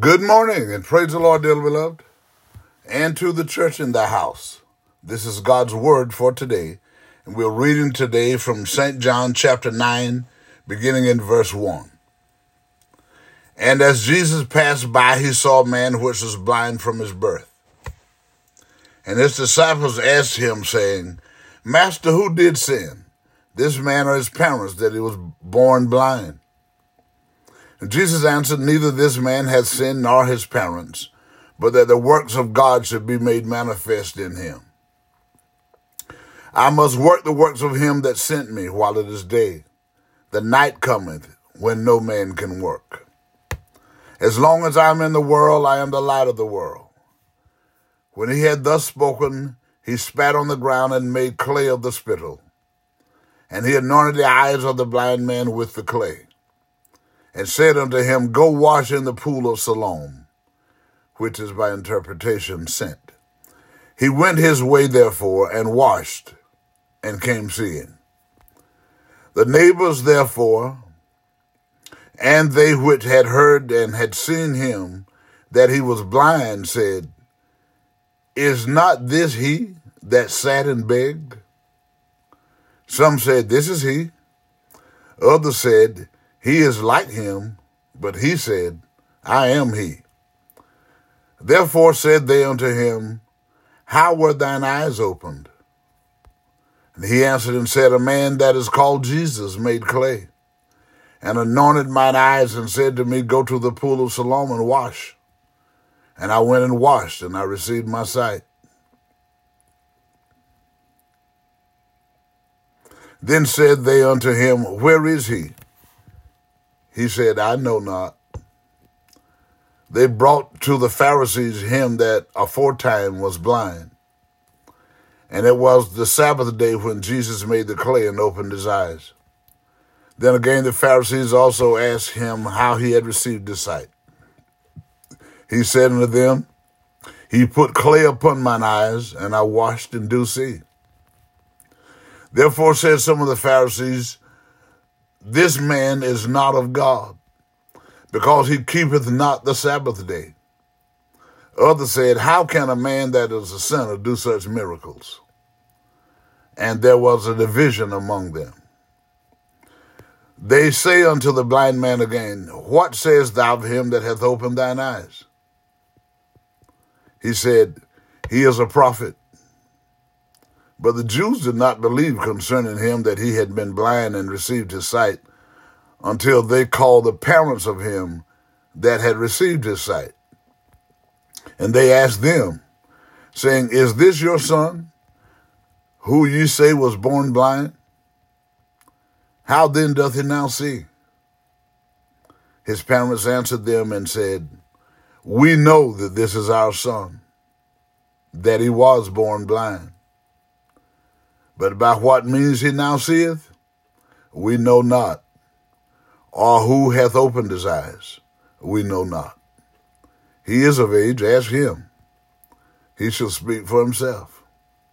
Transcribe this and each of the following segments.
Good morning, and praise the Lord, dearly beloved, and to the church in the house. This is God's word for today, and we're reading today from St. John chapter 9, beginning in verse 1. And as Jesus passed by, he saw a man which was blind from his birth. And his disciples asked him, saying, Master, who did sin, this man or his parents, that he was born blind? And Jesus answered, Neither this man hath sinned nor his parents, but that the works of God should be made manifest in him. I must work the works of him that sent me while it is day. The night cometh when no man can work. As long as I am in the world, I am the light of the world. When he had thus spoken, he spat on the ground and made clay of the spittle. And he anointed the eyes of the blind man with the clay, and said unto him, Go wash in the pool of Siloam, which is by interpretation sent. He went his way therefore, and washed, and came seeing. The neighbors therefore, and they which had heard and had seen him, that he was blind, said, Is not this he that sat and begged? Some said, This is he. Others said, He is like him. But he said, I am he. Therefore said they unto him, How were thine eyes opened? And he answered and said, A man that is called Jesus made clay, and anointed mine eyes, and said to me, Go to the pool of Siloam and wash. And I went and washed, and I received my sight. Then said they unto him, Where is he? He said, I know not. They brought to the Pharisees him that aforetime was blind. And it was the Sabbath day when Jesus made the clay and opened his eyes. Then again the Pharisees also asked him how he had received his sight. He said unto them, He put clay upon mine eyes, and I washed and do see. Therefore said some of the Pharisees, This man is not of God, because he keepeth not the Sabbath day. Others said, How can a man that is a sinner do such miracles? And there was a division among them. They say unto the blind man again, What sayest thou of him that hath opened thine eyes? He said, He is a prophet. But the Jews did not believe concerning him that he had been blind and received his sight, until they called the parents of him that had received his sight. And they asked them, saying, Is this your son, who ye say was born blind? How then doth he now see? His parents answered them and said, We know that this is our son, that he was born blind. But by what means he now seeth, we know not, or who hath opened his eyes, we know not. He is of age, ask him. He shall speak for himself.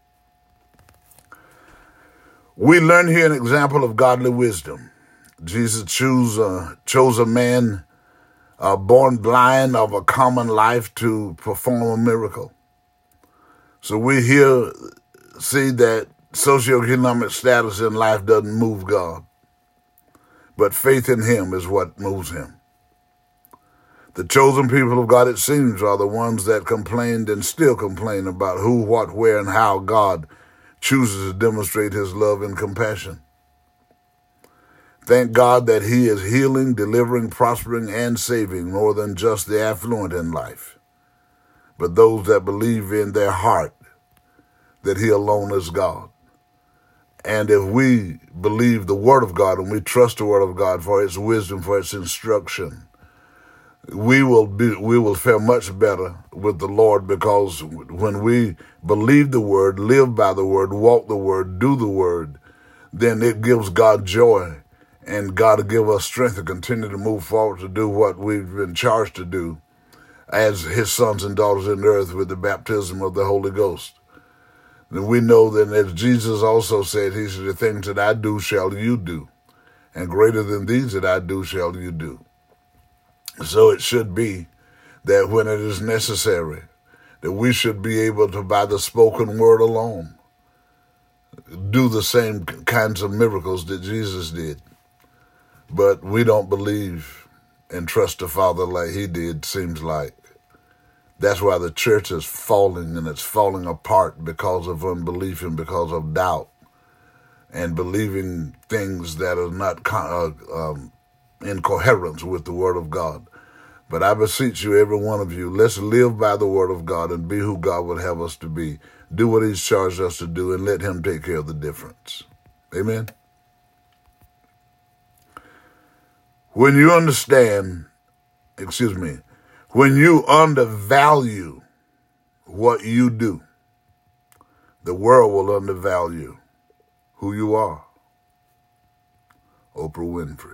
We learn here an example of godly wisdom. Jesus chose a man born blind of a common life to perform a miracle. So we here see that socioeconomic status in life doesn't move God, but faith in him is what moves him. The chosen people of God, it seems, are the ones that complained and still complain about who, what, where, and how God chooses to demonstrate his love and compassion. Thank God that he is healing, delivering, prospering, and saving more than just the affluent in life, but those that believe in their heart that he alone is God. And if we believe the word of God and we trust the word of God for its wisdom, for its instruction, we will fare much better with the Lord, because when we believe the word, live by the word, walk the word, do the word, then it gives God joy, and God will give us strength to continue to move forward to do what we've been charged to do as his sons and daughters in the earth with the baptism of the Holy Ghost. And we know that, as Jesus also said, he said, The things that I do shall you do, and greater than these that I do shall you do. So it should be that when it is necessary, that we should be able to, by the spoken word alone, do the same kinds of miracles that Jesus did. But we don't believe and trust the Father like he did, seems like. That's why the church is falling, and it's falling apart because of unbelief and because of doubt and believing things that are not in coherence with the Word of God. But I beseech you, every one of you, let's live by the Word of God and be who God would have us to be. Do what he's charged us to do and let him take care of the difference. Amen? When you when you undervalue what you do, the world will undervalue who you are. Oprah Winfrey.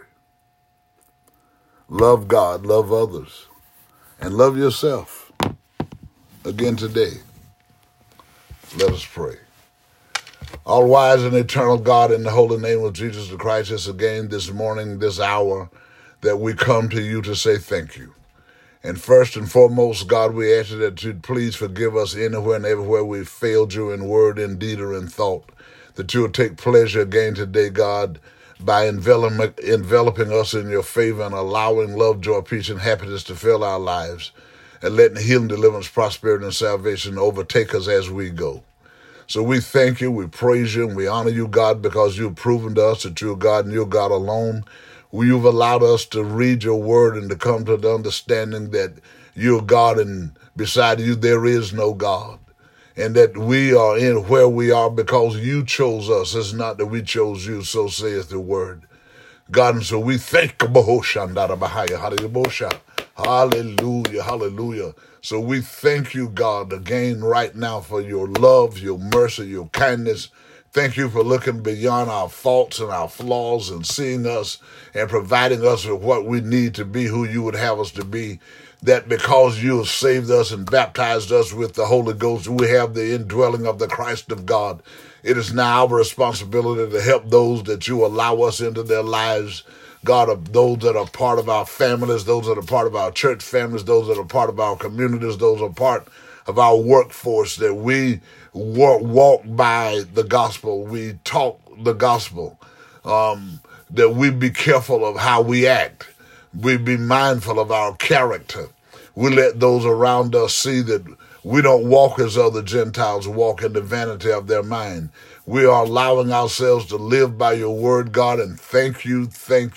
Love God, love others, and love yourself. Again today, let us pray. All wise and eternal God, in the holy name of Jesus the Christ, it's again this morning, this hour, that we come to you to say thank you. And first and foremost, God, we ask you that you'd please forgive us anywhere and everywhere we've failed you in word, in deed, or in thought. That you will take pleasure again today, God, by enveloping us in your favor and allowing love, joy, peace, and happiness to fill our lives, and letting healing, deliverance, prosperity, and salvation overtake us as we go. So we thank you, we praise you, and we honor you, God, because you've proven to us that you're God and you're God alone. You've allowed us to read your word and to come to the understanding that you're God and beside you there is no God. And that we are in where we are because you chose us. It's not that we chose you, so saith the word. God, and so we thank you. Hallelujah, hallelujah. So we thank you, God, again right now for your love, your mercy, your kindness. Thank you for looking beyond our faults and our flaws and seeing us and providing us with what we need to be who you would have us to be. That because you have saved us and baptized us with the Holy Ghost, we have the indwelling of the Christ of God. It is now our responsibility to help those that you allow us into their lives, God, of those that are part of our families, those that are part of our church families, those that are part of our communities, those that are part of our workforce, that we walk by the gospel, we talk the gospel, that we be careful of how we act. We be mindful of our character. We let those around us see that we don't walk as other Gentiles walk in the vanity of their mind. We are allowing ourselves to live by your word, God, and thank you,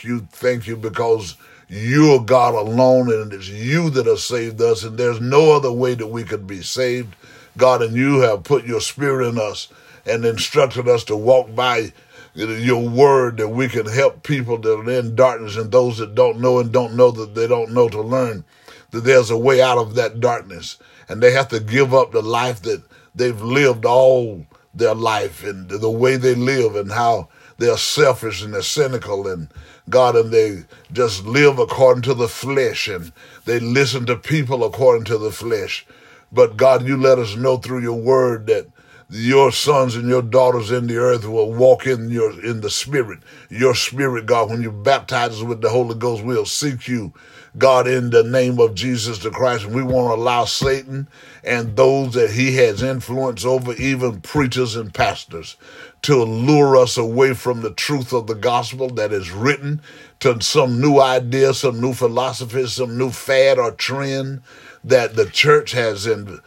because you're God alone, and it's you that has saved us, and there's no other way that we could be saved, God, and you have put your spirit in us and instructed us to walk by your word, that we can help people that are in darkness and those that don't know and don't know that they don't know, to learn that there's a way out of that darkness, and they have to give up the life that they've lived all their life and the way they live and how they're selfish and they're cynical and God, and they just live according to the flesh and they listen to people according to the flesh. But God, you let us know through your word that your sons and your daughters in the earth will walk in the spirit. Your spirit, God, when you baptize us with the Holy Ghost, we'll seek you, God, in the name of Jesus the Christ. And we won't allow Satan and those that he has influence over, even preachers and pastors, to lure us away from the truth of the gospel that is written, to some new idea, some new philosophy, some new fad or trend that the church has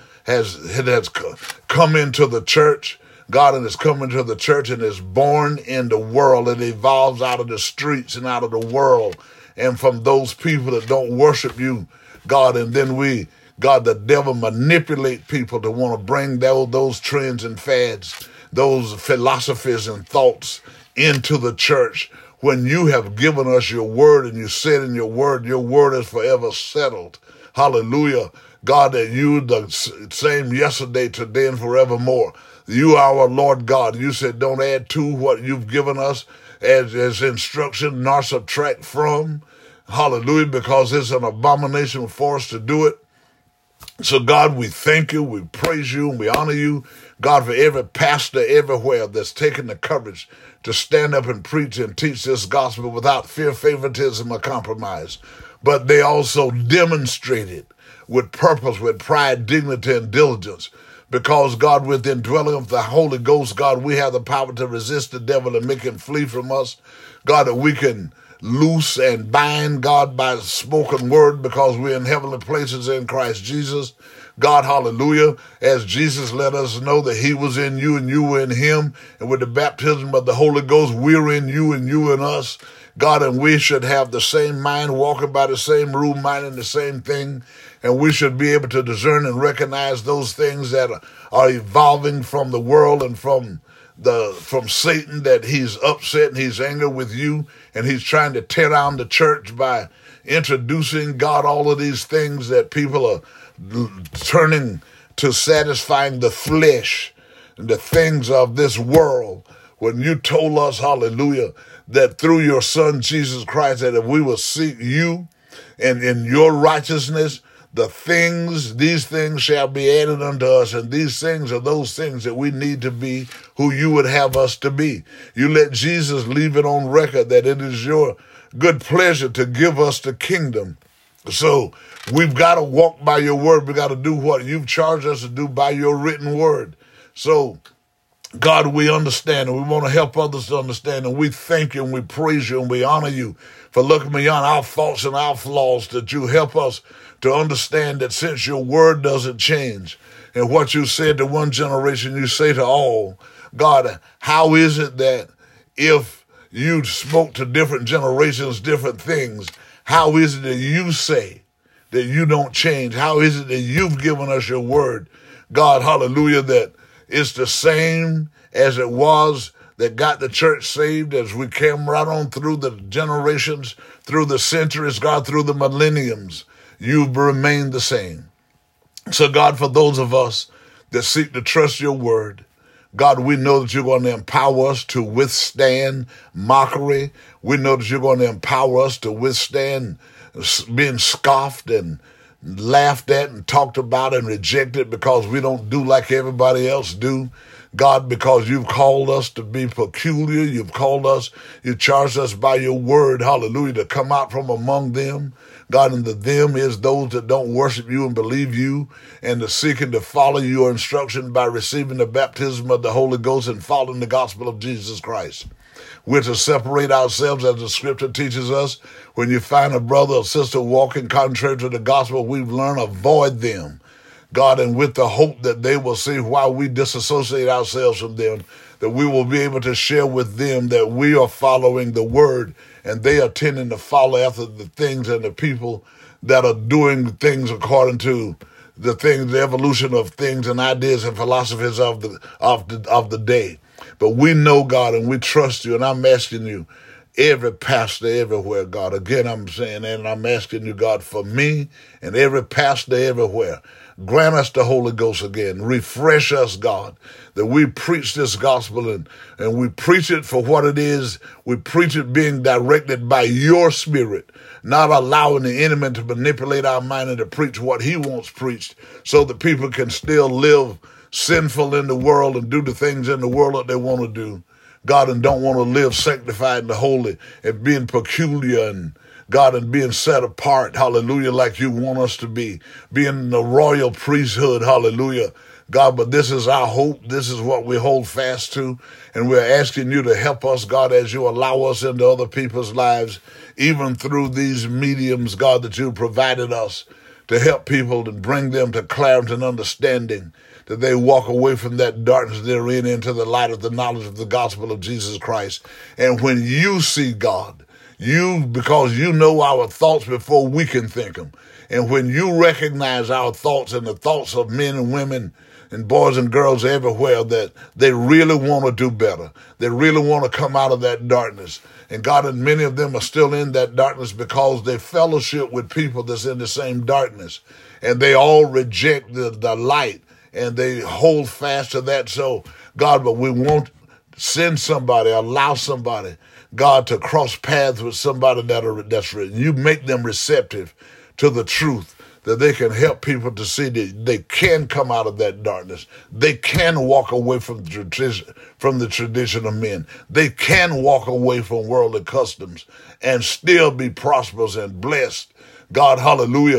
come into the church, God, and has come into the church and is born in the world. It evolves out of the streets and out of the world and from those people that don't worship you, God. And then the devil manipulate people to want to bring those trends and fads, those philosophies and thoughts into the church, when you have given us your word and you said in your word is forever settled. Hallelujah. God, that you the same yesterday, today, and forevermore. You are our Lord God. You said don't add to what you've given us as instruction, nor subtract from. Hallelujah, because it's an abomination for us to do it. So, God, we thank you, we praise you, and we honor you, God, for every pastor everywhere that's taken the courage to stand up and preach and teach this gospel without fear, favoritism, or compromise. But they also demonstrated with purpose, with pride, dignity, and diligence. Because, God, with the indwelling of the Holy Ghost, God, we have the power to resist the devil and make him flee from us. God, that we can loose and bind, God, by spoken word, because we're in heavenly places in Christ Jesus. God, hallelujah, as Jesus let us know that he was in you and you were in him, and with the baptism of the Holy Ghost, we're in you and you in us. God, and we should have the same mind, walking by the same rule, minding the same thing, and we should be able to discern and recognize those things that are evolving from the world and from Satan, that he's upset and he's angry with you, and he's trying to tear down the church by introducing, God, all of these things that people are turning to satisfying the flesh and the things of this world. When you told us, hallelujah, that through your Son, Jesus Christ, that if we will seek you and in your righteousness, these things shall be added unto us, and these things are those things that we need to be who you would have us to be. You let Jesus leave it on record that it is your good pleasure to give us the kingdom. So we've got to walk by your word. We got to do what you've charged us to do by your written word. So, God, we understand, and we want to help others to understand, and we thank you and we praise you and we honor you for looking beyond our faults and our flaws, that you help us to understand that since your word doesn't change, and what you said to one generation, you say to all. God, how is it that if you spoke to different generations different things, how is it that you say that you don't change? How is it that you've given us your word, God, hallelujah, that it's the same as it was that got the church saved, as we came right on through the generations, through the centuries, God, through the millenniums. You've remained the same. So, God, for those of us that seek to trust your word, God, we know that you're going to empower us to withstand mockery. We know that you're going to empower us to withstand being scoffed and laughed at and talked about and rejected because we don't do like everybody else do. God, because you've called us to be peculiar, you charged us by your word, hallelujah, to come out from among them. God, and the them is those that don't worship you and believe you, and to seeking to follow your instruction by receiving the baptism of the Holy Ghost and following the gospel of Jesus Christ. We're to separate ourselves, as the scripture teaches us. When you find a brother or sister walking contrary to the gospel, we've learned, avoid them. God, and with the hope that they will see why we disassociate ourselves from them, that we will be able to share with them that we are following the word and they are tending to follow after the things and the people that are doing things according to the things, the evolution of things and ideas and philosophies of the day. But we know, God, and we trust you, and I'm asking you, every pastor everywhere, God, again, I'm saying, and I'm asking you, God, for me and every pastor everywhere, grant us the Holy Ghost again. Refresh us, God, that we preach this gospel and we preach it for what it is. We preach it being directed by your spirit, not allowing the enemy to manipulate our mind and to preach what he wants preached so that people can still live sinful in the world and do the things in the world that they want to do, God, and don't want to live sanctified and holy and being peculiar and God, and being set apart, hallelujah, like you want us to be, being the royal priesthood, hallelujah, God, but this is our hope. This is what we hold fast to, and we're asking you to help us, God, as you allow us into other people's lives, even through these mediums, God, that you provided us to help people and bring them to clarity and understanding, that they walk away from that darkness they're in into the light of the knowledge of the gospel of Jesus Christ. And when you see, God, because you know our thoughts before we can think them. And when you recognize our thoughts and the thoughts of men and women and boys and girls everywhere, that they really want to do better. They really want to come out of that darkness. And God, and many of them are still in that darkness because they fellowship with people that's in the same darkness. And they all reject the light and they hold fast to that. So, God, but we won't send somebody, allow somebody, God, to cross paths with somebody that's you make them receptive to the truth, that they can help people to see that they can come out of that darkness. They can walk away from the tradition of men. They can walk away from worldly customs and still be prosperous and blessed. God, hallelujah.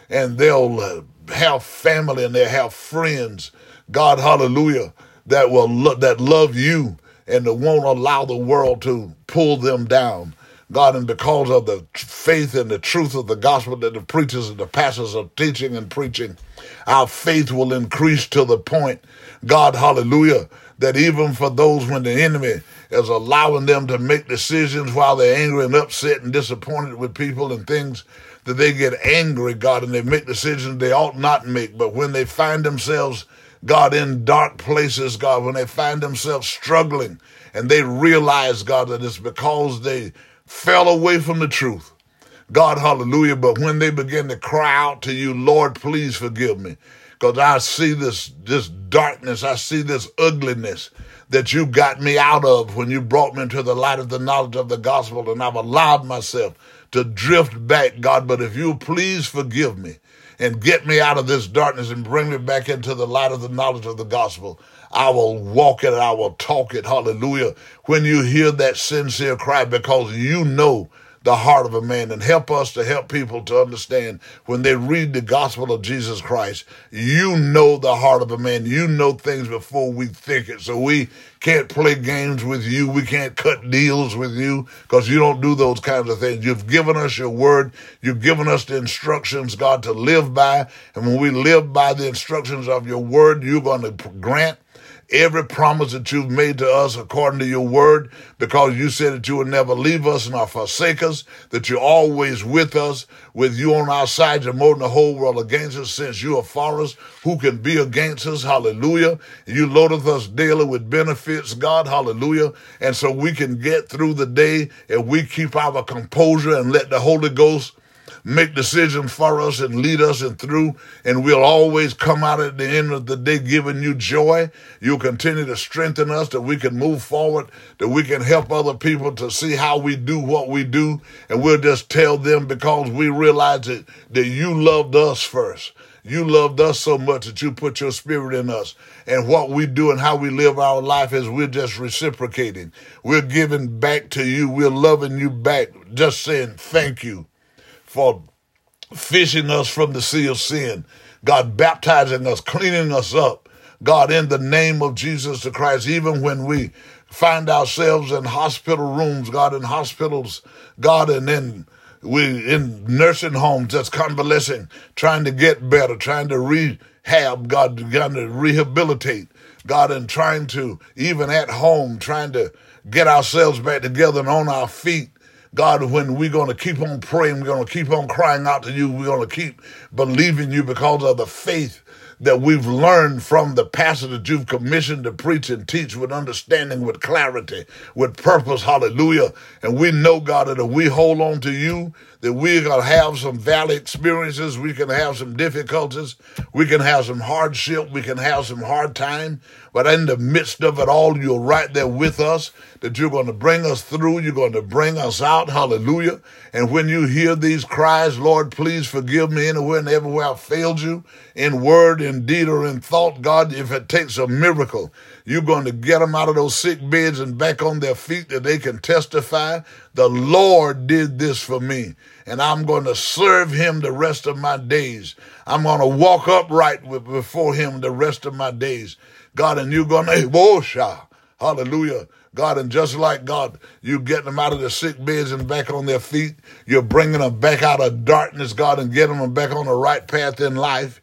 and they'll have family and they'll have friends, God, hallelujah, that that love you and that won't allow the world to pull them down. God, and because of the faith and the truth of the gospel that the preachers and the pastors are teaching and preaching, our faith will increase to the point, God, hallelujah, that even for those when the enemy is allowing them to make decisions while they're angry and upset and disappointed with people and things, that they get angry, God, and they make decisions they ought not make. But when they find themselves, God, in dark places, God, when they find themselves struggling and they realize, God, that it's because they fell away from the truth. God, hallelujah. But when they begin to cry out to you, Lord, please forgive me. Because I see this darkness, I see this ugliness that you got me out of when you brought me into the light of the knowledge of the gospel, and I've allowed myself to drift back, God. But if you please forgive me and get me out of this darkness and bring me back into the light of the knowledge of the gospel, I will walk it, I will talk it, hallelujah, when you hear that sincere cry, because you know the heart of a man. And help us to help people to understand when they read the gospel of Jesus Christ, you know the heart of a man. You know things before we think it. So we can't play games with you. We can't cut deals with you because you don't do those kinds of things. You've given us your word. You've given us the instructions, God, to live by. And when we live by the instructions of your word, you're going to grant every promise that you've made to us according to your word, because you said that you would never leave us nor forsake us, that you're always with us. With you on our side, you're more than the whole world against us. Since you are for us, who can be against us? Hallelujah. You loadeth us daily with benefits, God. Hallelujah. And so we can get through the day and we keep our composure and let the Holy Ghost make decisions for us and lead us and through, and we'll always come out at the end of the day giving you joy. You'll continue to strengthen us that we can move forward, that we can help other people to see how we do what we do, and we'll just tell them because we realize that you loved us first. You loved us so much that you put your spirit in us. And what we do and how we live our life is we're just reciprocating. We're giving back to you. We're loving you back, just saying thank you for fishing us from the sea of sin. God, baptizing us, cleaning us up. God, in the name of Jesus the Christ, even when we find ourselves in hospital rooms, God, in hospitals, God, and then we in nursing homes just convalescing, trying to get better, trying to rehab, God, trying to rehabilitate, God, and trying to, even at home, trying to get ourselves back together and on our feet. God, when we're going to keep on praying, we're going to keep on crying out to you, we're going to keep believing you because of the faith that we've learned from the pastor that you've commissioned to preach and teach with understanding, with clarity, with purpose, hallelujah. And we know, God, that if we hold on to you, that we're going to have some valley experiences, we can have some difficulties, we can have some hardship, we can have some hard time, but in the midst of it all, you're right there with us, that you're going to bring us through, you're going to bring us out, hallelujah. And when you hear these cries, Lord, please forgive me anywhere and everywhere I've failed you, in word, in deed, or in thought, God, if it takes a miracle, you're going to get them out of those sick beds and back on their feet that they can testify, the Lord did this for me, and I'm going to serve him the rest of my days. I'm going to walk upright before him the rest of my days. God, and you're going to, hallelujah. God, and just like God, you getting them out of the sick beds and back on their feet, you're bringing them back out of darkness, God, and getting them back on the right path in life.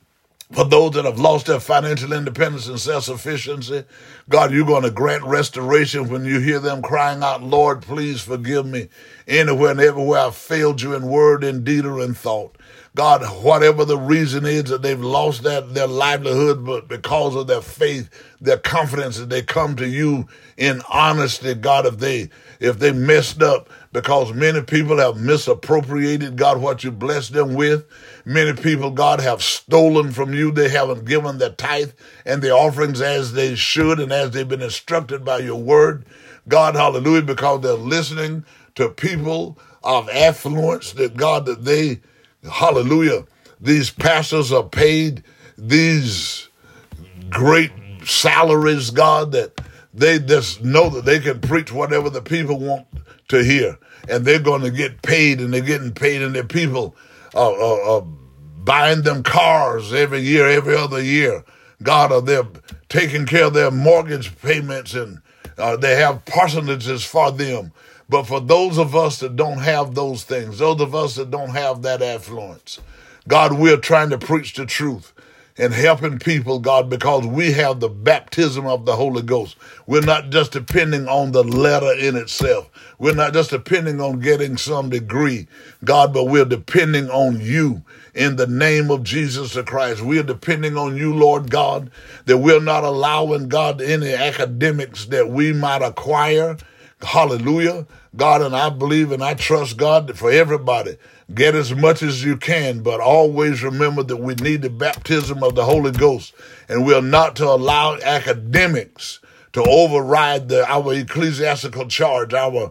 For those that have lost their financial independence and self-sufficiency, God, you're going to grant restoration when you hear them crying out, Lord, please forgive me anywhere and everywhere I've failed you in word, in deed, or in thought. God, whatever the reason is that they've lost their livelihood, but because of their faith, their confidence that they come to you in honesty, God, if they messed up, because many people have misappropriated, God, what you blessed them with. Many people, God, have stolen from you. They haven't given their tithe and the offerings as they should and as they've been instructed by your word. God, hallelujah, because they're listening to people of affluence that, God, that they, hallelujah, these pastors are paid these great salaries, God, that they just know that they can preach whatever the people want to hear. And they're going to get paid, and they're getting paid, and their people are buying them cars every year, every other year. God, they're taking care of their mortgage payments, and they have parsonages for them. But for those of us that don't have those things, those of us that don't have that affluence, God, we're trying to preach the truth and helping people, God, because we have the baptism of the Holy Ghost. We're not just depending on the letter in itself. We're not just depending on getting some degree, God, but we're depending on you in the name of Jesus the Christ. We're depending on you, Lord God, that we're not allowing, God, any academics that we might acquire. Hallelujah. God, and I believe and I trust, God, that for everybody, get as much as you can, but always remember that we need the baptism of the Holy Ghost, and we're not to allow academics to override our ecclesiastical charge, our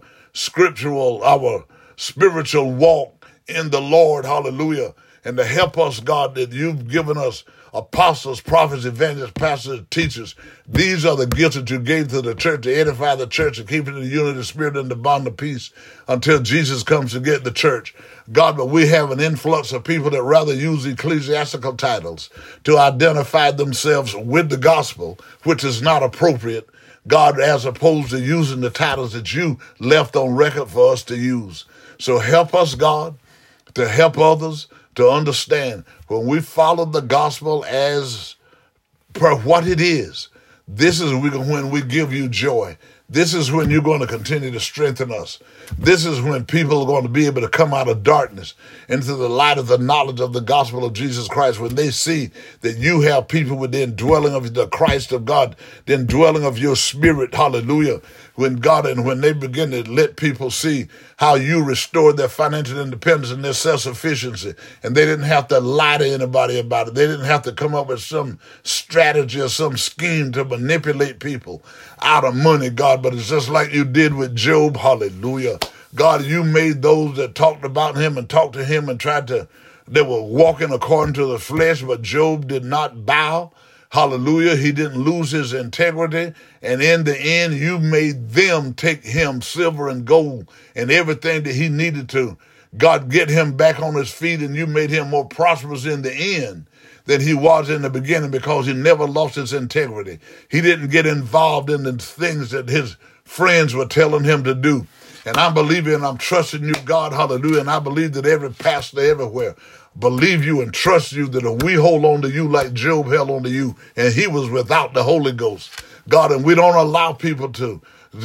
spiritual walk in the Lord. Hallelujah. And to help us, God, that you've given us apostles, prophets, evangelists, pastors, teachers. These are the gifts that you gave to the church to edify the church and keep it in the unity of the Spirit and the bond of peace until Jesus comes to get the church. God, but we have an influx of people that rather use ecclesiastical titles to identify themselves with the gospel, which is not appropriate, God, as opposed to using the titles that you left on record for us to use. So help us, God, to help others to understand when we follow the gospel as per what it is, this is when we give you joy. This is when you're going to continue to strengthen us. This is when people are going to be able to come out of darkness into the light of the knowledge of the gospel of Jesus Christ. When they see that you have people within dwelling of the Christ of God, then dwelling of your spirit, hallelujah. When God, and when they begin to let people see how you restored their financial independence and their self-sufficiency, and they didn't have to lie to anybody about it. They didn't have to come up with some strategy or some scheme to manipulate people out of money, God, but it's just like you did with Job, hallelujah. God, you made those that talked about him and talked to him and they were walking according to the flesh, but Job did not bow. Hallelujah. He didn't lose his integrity. And in the end, you made them take him silver and gold and everything that he needed to, God, get him back on his feet, and you made him more prosperous in the end than he was in the beginning because he never lost his integrity. He didn't get involved in the things that his friends were telling him to do. And I'm believing and I'm trusting you, God, hallelujah. And I believe that every pastor everywhere believe you and trust you, that if we hold on to you like Job held on to you, and he was without the Holy Ghost, God, and we don't allow people to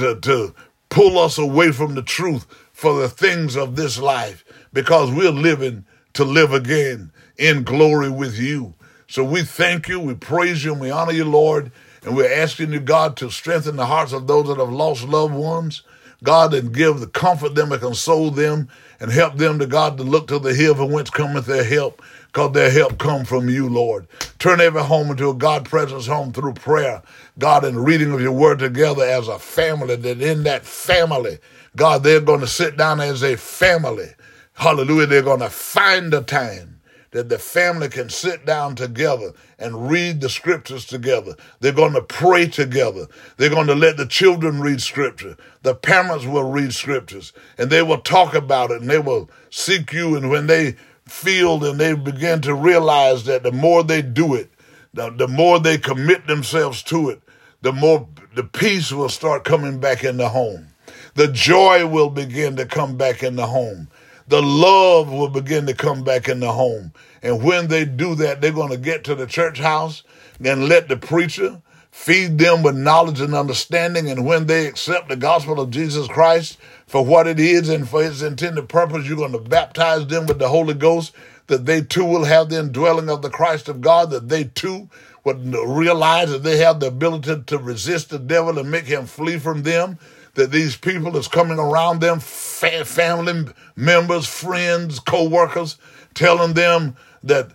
pull us away from the truth for the things of this life, because we're living to live again in glory with you. So we thank you, we praise you, and we honor you, Lord, and we're asking you, God, to strengthen the hearts of those that have lost loved ones, God, and comfort them and console them and help them to, God, to look to the hill from whence cometh their help, because their help come from you, Lord. Turn every home into a God presence home through prayer, God, and reading of your word together as a family, that in that family, God, they're going to sit down as a family. Hallelujah. They're going to find the time that the family can sit down together and read the scriptures together. They're going to pray together. They're going to let the children read scripture. The parents will read scriptures, and they will talk about it, and they will seek you. And when they feel and they begin to realize that the more they do it, the more they commit themselves to it, the more the peace will start coming back in the home. The joy will begin to come back in the home. The love will begin to come back in the home. And when they do that, they're going to get to the church house and let the preacher feed them with knowledge and understanding. And when they accept the gospel of Jesus Christ for what it is and for its intended purpose, you're going to baptize them with the Holy Ghost, that they too will have the indwelling of the Christ of God, that they too would realize that they have the ability to resist the devil and make him flee from them, that these people that's coming around them, family members, friends, co-workers, telling them that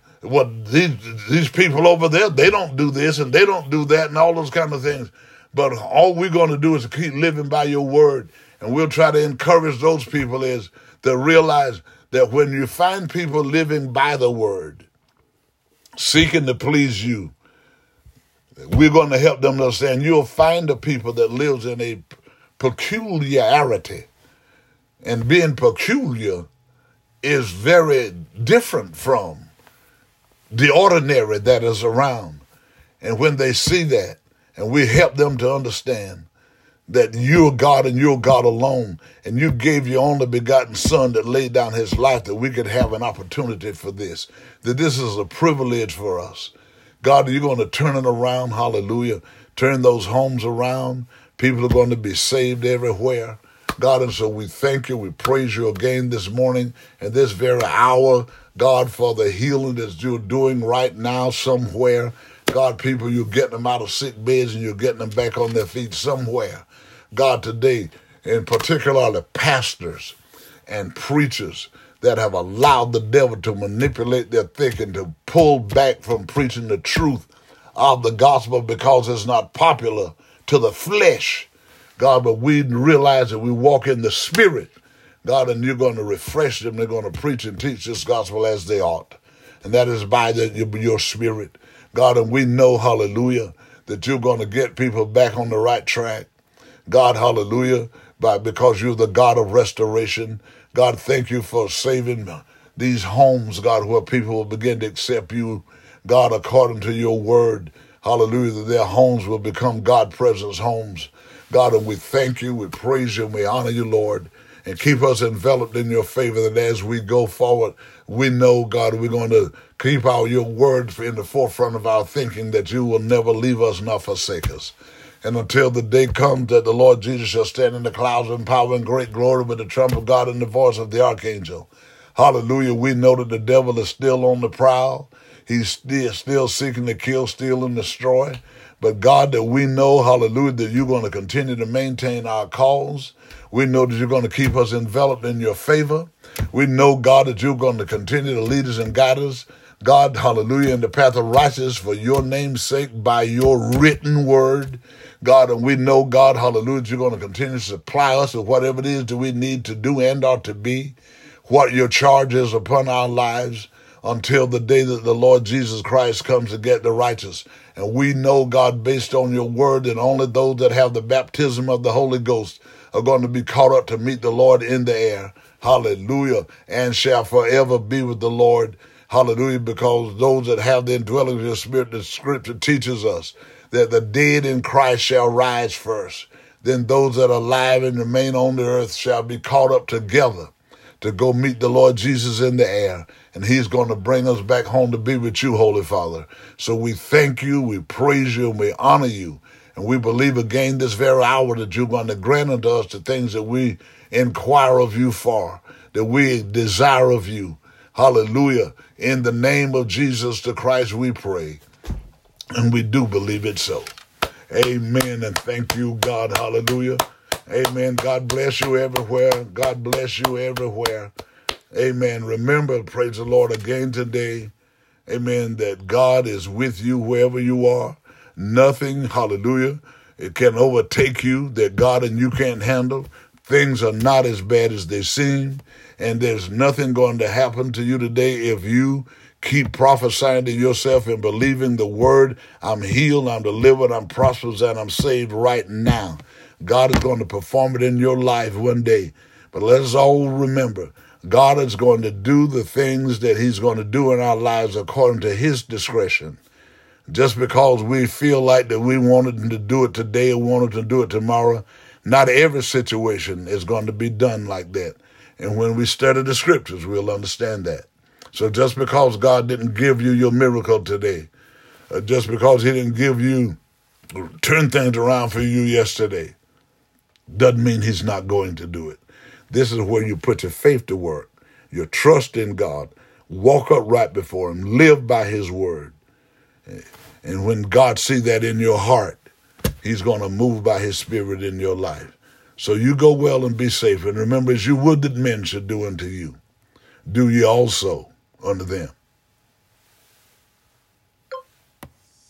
these people over there, they don't do this and they don't do that and all those kind of things. But all we're going to do is keep living by your word. And we'll try to encourage those people is to realize that when you find people living by the word, seeking to please you, we're going to help them to understand you'll find the people that lives in a peculiarity. And being peculiar is very different from the ordinary that is around. And when they see that, and we help them to understand that you're God and you're God alone, and you gave your only begotten Son that laid down his life that we could have an opportunity for this, that this is a privilege for us. God, you're going to turn it around, hallelujah, turn those homes around. People are going to be saved everywhere. God, and so we thank you, we praise you again this morning and this very hour, God, for the healing that you're doing right now somewhere. God, people, you're getting them out of sick beds and you're getting them back on their feet somewhere. God, today, in particular, the pastors and preachers that have allowed the devil to manipulate their thinking, to pull back from preaching the truth of the gospel because it's not popular to the flesh. God, but we realize that we walk in the spirit, God, and you're going to refresh them. They're going to preach and teach this gospel as they ought. And that is by your spirit, God. And we know, hallelujah, that you're going to get people back on the right track. God, hallelujah, because you're the God of restoration. God, thank you for saving these homes, God, where people will begin to accept you, God, according to your word. Hallelujah, that their homes will become God-presence homes. God, and we thank you, we praise you, and we honor you, Lord, and keep us enveloped in your favor that as we go forward, we know, God, we're going to keep your word in the forefront of our thinking, that you will never leave us nor forsake us. And until the day comes that the Lord Jesus shall stand in the clouds in power and great glory with the trump of God and the voice of the archangel. Hallelujah, we know that the devil is still on the prowl. He's still seeking to kill, steal, and destroy. But God, that we know, hallelujah, that you're going to continue to maintain our cause. We know that you're going to keep us enveloped in your favor. We know, God, that you're going to continue to lead us and guide us, God, hallelujah, in the path of righteousness for your name's sake by your written word. God, and we know, God, hallelujah, that you're going to continue to supply us with whatever it is that we need to do and ought to be, what your charge is upon our lives, until the day that the Lord Jesus Christ comes to get the righteous. And we know, God, based on your word, that only those that have the baptism of the Holy Ghost are going to be caught up to meet the Lord in the air. Hallelujah. And shall forever be with the Lord. Hallelujah. Because those that have the indwelling of your spirit, the scripture teaches us that the dead in Christ shall rise first. Then those that are alive and remain on the earth shall be caught up together to go meet the Lord Jesus in the air. And he's going to bring us back home to be with you, Holy Father. So we thank you, we praise you, and we honor you. And we believe again this very hour that you're going to grant unto us the things that we inquire of you for, that we desire of you. Hallelujah. In the name of Jesus the Christ we pray. And we do believe it so. Amen. And thank you, God. Hallelujah. Amen. God bless you everywhere. God bless you everywhere. Amen. Remember, praise the Lord again today. Amen. That God is with you wherever you are. Nothing, hallelujah, it can overtake you that God and you can't handle. Things are not as bad as they seem. And there's nothing going to happen to you today if you keep prophesying to yourself and believing the word. I'm healed, I'm delivered, I'm prosperous, and I'm saved right now. God is going to perform it in your life one day. But let us all remember, God is going to do the things that he's going to do in our lives according to his discretion. Just because we feel like that we wanted him to do it today or wanted to do it tomorrow, not every situation is going to be done like that. And when we study the scriptures, we'll understand that. So just because God didn't give you your miracle today, just because he didn't turn things around for you yesterday, doesn't mean he's not going to do it. This is where you put your faith to work, your trust in God, walk upright before him, live by his word. And when God sees that in your heart, he's going to move by his spirit in your life. So you go well and be safe. And remember, as you would that men should do unto you, do ye also unto them.